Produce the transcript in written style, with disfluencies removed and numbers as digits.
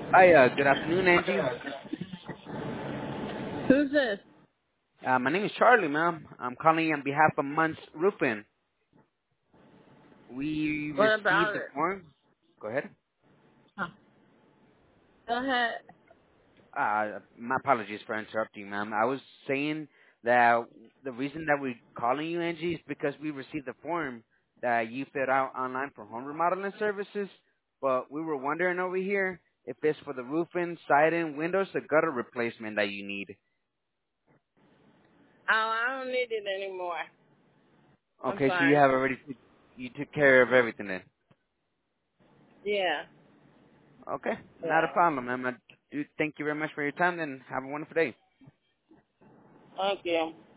Hi, good afternoon, Angie. Who's this? My name is Charlie, ma'am. I'm calling you on behalf of Munts Roofing. We What received about the it? form. Go ahead. Huh. Go ahead. My apologies for interrupting, ma'am. I was saying that the reason that we're calling you, Angie, is because we received the form that you filled out online for home remodeling services, but we were wondering over here if it's for the roofing, siding, windows, or gutter replacement that you need. Oh, I don't need it anymore. I'm Okay, so you fine. have already, you took care of everything then. Yeah. Okay, not a Yeah. problem, ma'am. I do thank you very much for your time, and have a wonderful day. Thank you.